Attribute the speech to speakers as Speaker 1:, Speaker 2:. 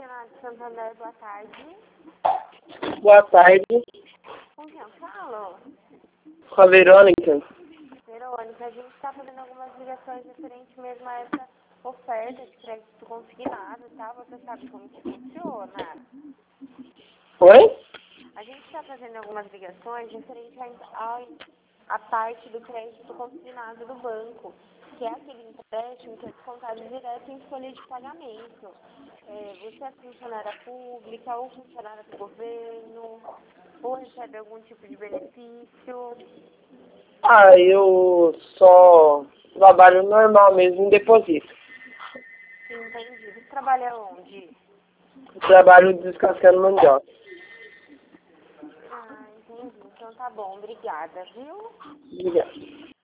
Speaker 1: Renato Santander, boa tarde.
Speaker 2: Boa tarde,
Speaker 1: Com quem eu falo?
Speaker 2: com a Verônica.
Speaker 1: Verônica, a gente está fazendo algumas ligações referentes mesmo a essa oferta de crédito consignado, tá? Você sabe como que funciona?
Speaker 2: Oi?
Speaker 1: A gente está fazendo algumas ligações referente à parte do crédito consignado do banco, que é aquele empréstimo que é descontado direto em folha de pagamento. Você é funcionária pública ou funcionária do governo, ou recebe algum tipo de benefício?
Speaker 2: Eu só trabalho normal mesmo em depósito.
Speaker 1: Entendi. Você trabalha onde?
Speaker 2: Eu trabalho descascando mandioca.
Speaker 1: Ah, entendi. Então tá bom. Obrigada, viu?
Speaker 2: Obrigado.